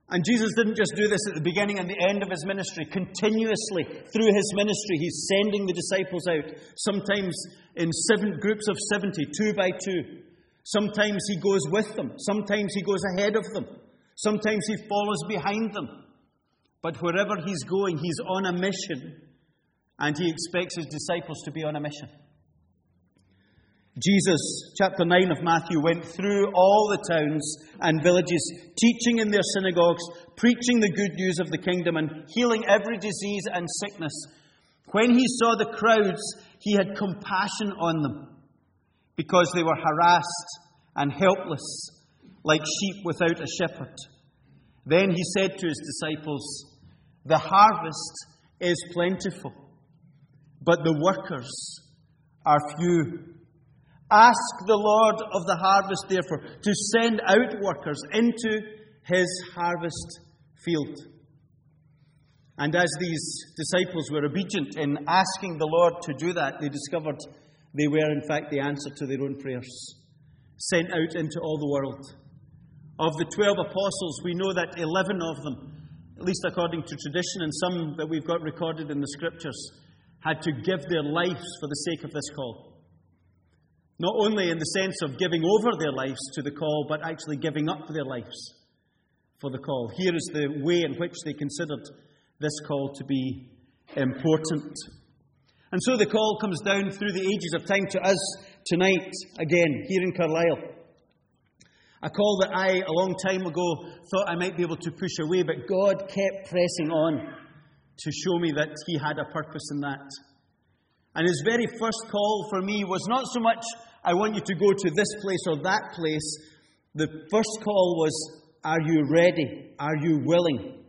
And Jesus didn't just do this at the beginning and the end of his ministry. Continuously through his ministry, he's sending the disciples out. Sometimes in groups of 70, 2 by 2. Sometimes he goes with them. Sometimes he goes ahead of them. Sometimes he follows behind them. But wherever he's going, he's on a mission. And he expects his disciples to be on a mission. Jesus, chapter 9 of Matthew, went through all the towns and villages, teaching in their synagogues, preaching the good news of the kingdom, and healing every disease and sickness. When he saw the crowds, he had compassion on them, because they were harassed and helpless, like sheep without a shepherd. Then he said to his disciples, "The harvest is plentiful, but the workers are few. Ask the Lord of the harvest, therefore, to send out workers into his harvest field." And as these disciples were obedient in asking the Lord to do that, they discovered they were, in fact, the answer to their own prayers. Sent out into all the world. Of the 12 apostles, we know that 11 of them, at least according to tradition and some that we've got recorded in the Scriptures, had to give their lives for the sake of this call. Not only in the sense of giving over their lives to the call, but actually giving up their lives for the call. Here is the way in which they considered this call to be important. And so the call comes down through the ages of time to us tonight, again, here in Carlisle. A call that I, a long time ago, thought I might be able to push away, but God kept pressing on to show me that he had a purpose in that. And his very first call for me was not so much, I want you to go to this place or that place. The first call was, are you ready? Are you willing?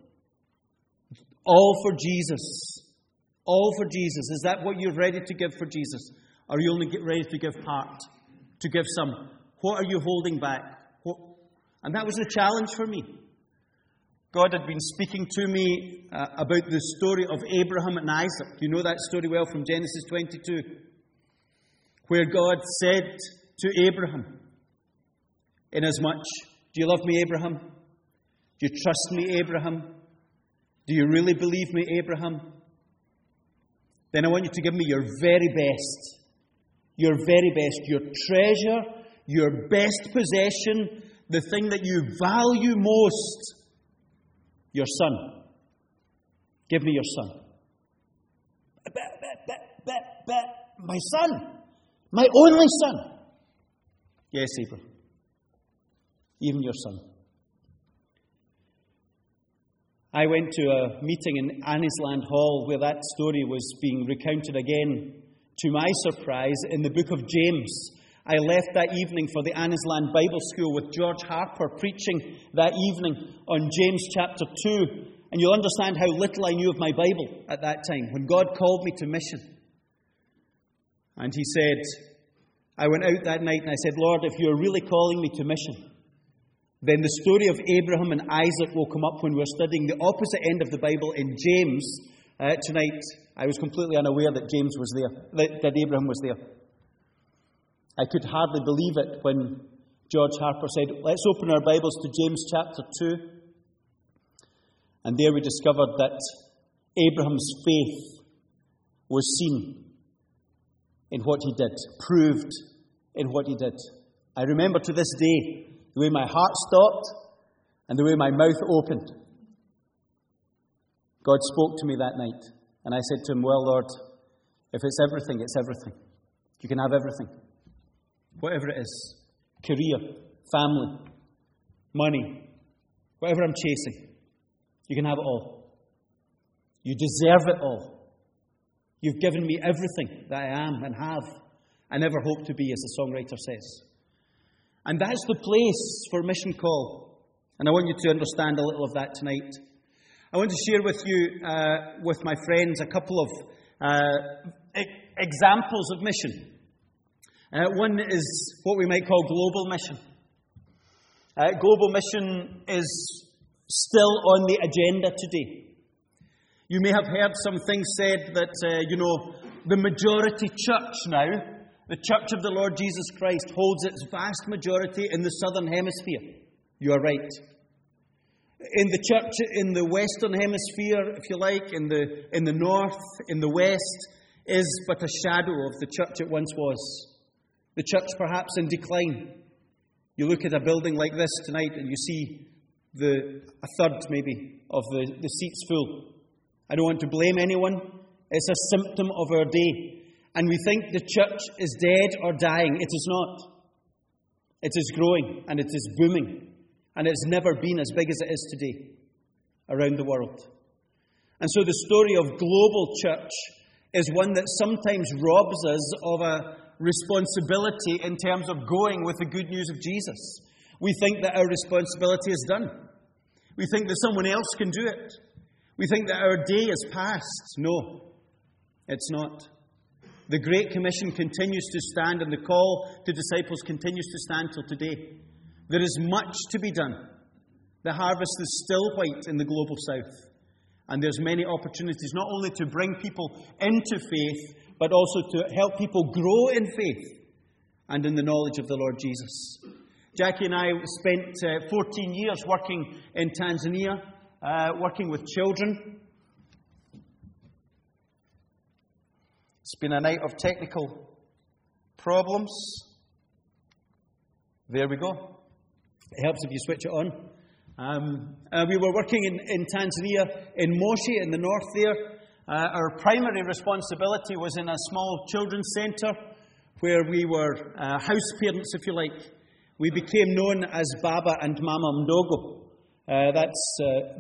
All for Jesus. All for Jesus. Is that what you're ready to give for Jesus? Or are you only ready to give part? To give some? What are you holding back? And that was a challenge for me. God had been speaking to me about the story of Abraham and Isaac. You know that story well from Genesis 22. Where God said to Abraham, inasmuch, do you love me, Abraham? Do you trust me, Abraham? Do you really believe me, Abraham? Then I want you to give me your very best. Your very best. Your treasure, your best possession, the thing that you value most. Your son. Give me your son. My son. My only son. Yes, Abraham. Even your son. I went to a meeting in Annisland Hall where that story was being recounted again. To my surprise, in the book of James. I left that evening for the Annisland Bible School with George Harper preaching that evening on James chapter 2. And you'll understand how little I knew of my Bible at that time, when God called me to mission. And he said, I went out that night and I said, Lord, if you're really calling me to mission, then the story of Abraham and Isaac will come up when we're studying the opposite end of the Bible in James. Tonight, I was completely unaware that James was there, that Abraham was there. I could hardly believe it when George Harper said, let's open our Bibles to James chapter 2. And there we discovered that Abraham's faith was seen in what he did, proved in what he did. I remember to this day the way my heart stopped and the way my mouth opened. God spoke to me that night, and I said to him, well, Lord, if it's everything, it's everything. You can have everything. Whatever it is. Career, family, money, whatever I'm chasing. You can have it all. You deserve it all. You've given me everything that I am and have and ever hope to be, as the songwriter says. And that's the place for Mission Call. And I want you to understand a little of that tonight. I want to share with you, with my friends, a couple of examples of mission. One is what we might call global mission. Global mission is still on the agenda today. You may have heard some things said that, the majority church now, the Church of the Lord Jesus Christ, holds its vast majority in the southern hemisphere. You are right. in the church in the Western Hemisphere, if you like, in the North, in the West, is but a shadow of the church it once was. The church perhaps in decline. You look at a building like this tonight and you see a third maybe of the seats full. I don't want to blame anyone. It's a symptom of our day. And we think the church is dead or dying. It is not. It is growing and it is booming. And it's never been as big as it is today around the world. And so the story of global church is one that sometimes robs us of a responsibility in terms of going with the good news of Jesus. We think that our responsibility is done. We think that someone else can do it. We think that our day is past. No, it's not. The Great Commission continues to stand, and the call to disciples continues to stand till today. There is much to be done. The harvest is still white in the global south. And there's many opportunities, not only to bring people into faith, but also to help people grow in faith and in the knowledge of the Lord Jesus. Jackie and I spent 14 years working in Tanzania, working with children. It's been a night of technical problems. There we go. It helps if you switch it on. We were working in Tanzania, in Moshi, in the north there. Our primary responsibility was in a small children's centre where we were house parents, if you like. We became known as Baba and Mama Mdogo. That's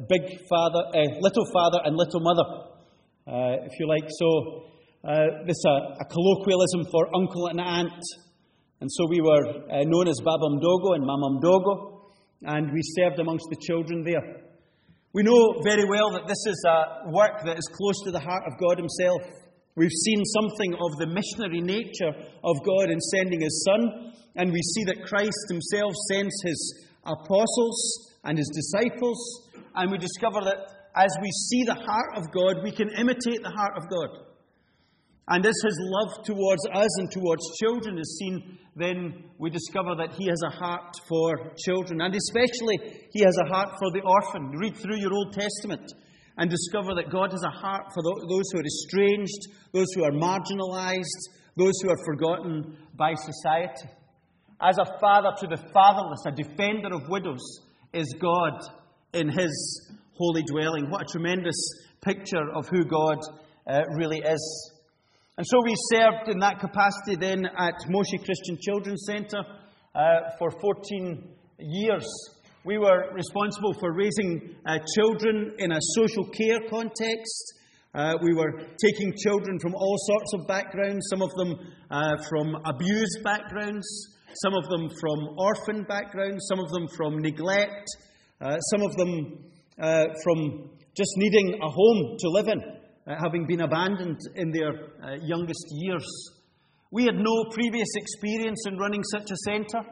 little father and little mother, if you like. So this is a colloquialism for uncle and aunt. And so we were known as Baba Mdogo and Mama Mdogo, and we served amongst the children there. We know very well that this is a work that is close to the heart of God Himself. We've seen something of the missionary nature of God in sending His Son, and we see that Christ Himself sends His apostles and His disciples, and we discover that as we see the heart of God, we can imitate the heart of God. And as His love towards us and towards children is seen, then we discover that He has a heart for children. And especially, He has a heart for the orphan. Read through your Old Testament and discover that God has a heart for those who are estranged, those who are marginalized, those who are forgotten by society. As a father to the fatherless, a defender of widows, is God in His holy dwelling. What a tremendous picture of who God really is. And so we served in that capacity then at Moshi Christian Children's Centre for 14 years. We were responsible for raising children in a social care context. We were taking children from all sorts of backgrounds, some of them from abused backgrounds, some of them from orphan backgrounds, some of them from neglect, some of them from just needing a home to live in. Having been abandoned in their youngest years. We had no previous experience in running such a centre.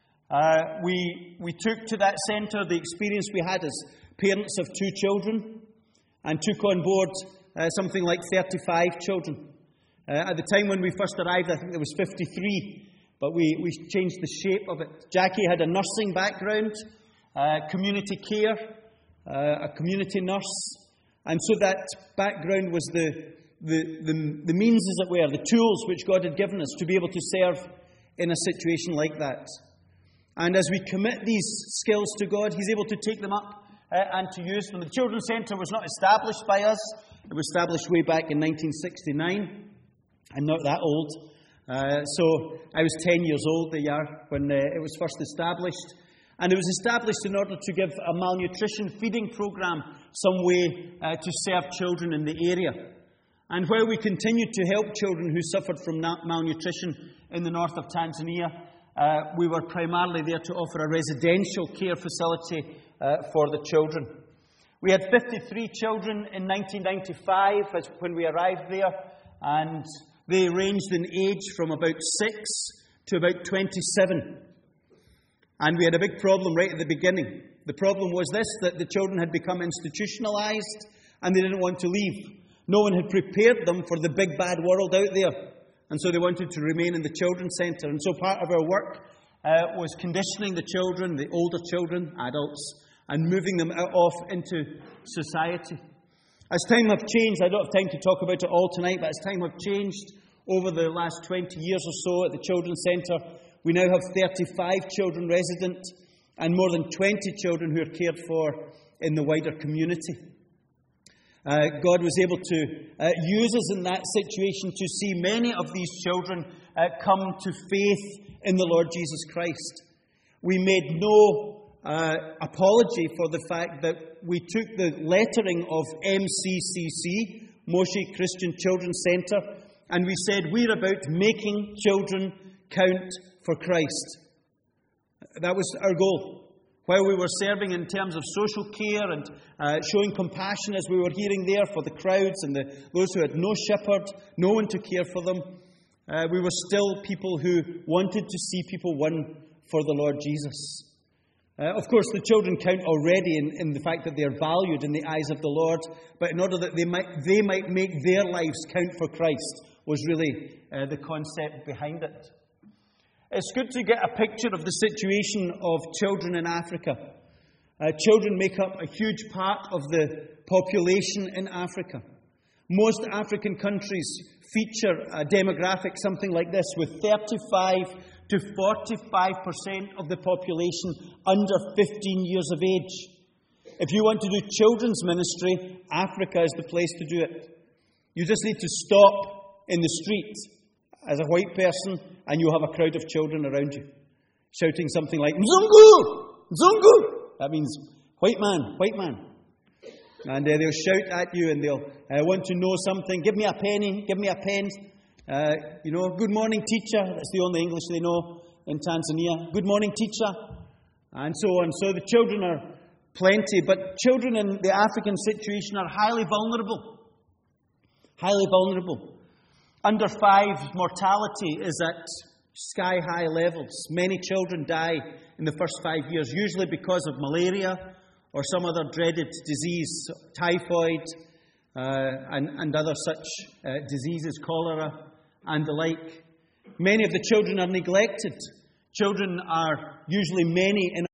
We took to that centre the experience we had as parents of 2 children and took on board something like 35 children. At the time when we first arrived, I think there was 53, but we changed the shape of it. Jackie had a nursing background, community care, a community nurse. And so that background was the means, as it were, the tools which God had given us to be able to serve in a situation like that. And as we commit these skills to God, He's able to take them up and to use them. The Children's Centre was not established by us. It was established way back in 1969. I'm not that old. So I was 10 years old the year when it was first established. And it was established in order to give a malnutrition feeding programme some way to serve children in the area. And while we continued to help children who suffered from malnutrition in the north of Tanzania, we were primarily there to offer a residential care facility for the children. We had 53 children in 1995 when we arrived there, and they ranged in age from about 6 to about 27. And we had a big problem right at the beginning. The problem was this, that the children had become institutionalized and they didn't want to leave. No one had prepared them for the big bad world out there. And so they wanted to remain in the children's centre. And so part of our work was conditioning the children, the older children, adults, and moving them off into society. As time have changed, I don't have time to talk about it all tonight, but as time have changed over the last 20 years or so at the Children's Centre, we now have 35 children resident and more than 20 children who are cared for in the wider community. God was able to use us in that situation to see many of these children come to faith in the Lord Jesus Christ. We made no apology for the fact that we took the lettering of MCCC, Moshi Christian Children's Centre, and we said we're about making children count for Christ. That was our goal. While we were serving in terms of social care and showing compassion, as we were hearing there, for the crowds and those who had no shepherd, no one to care for them, we were still people who wanted to see people won for the Lord Jesus. Of course, the children count already in the fact that they are valued in the eyes of the Lord, but in order that they might make their lives count for Christ was really the concept behind it. It's good to get a picture of the situation of children in Africa. Children make up a huge part of the population in Africa. Most African countries feature a demographic something like this, with 35 to 45% of the population under 15 years of age. If you want to do children's ministry, Africa is the place to do it. You just need to stop in the street as a white person, and you'll have a crowd of children around you, shouting something like, "Mzungu! Mzungu!" That means, white man, white man. And they'll shout at you, and they'll want to know something. Give me a penny, give me a pen. Good morning, teacher. That's the only English they know in Tanzania. Good morning, teacher. And so on. So the children are plenty, but children in the African situation are highly vulnerable. Highly vulnerable. Under 5 mortality is at sky-high levels. Many children die in the first 5 years, usually because of malaria or some other dreaded disease, typhoid and other such diseases, cholera and the like. Many of the children are neglected. Children are usually many in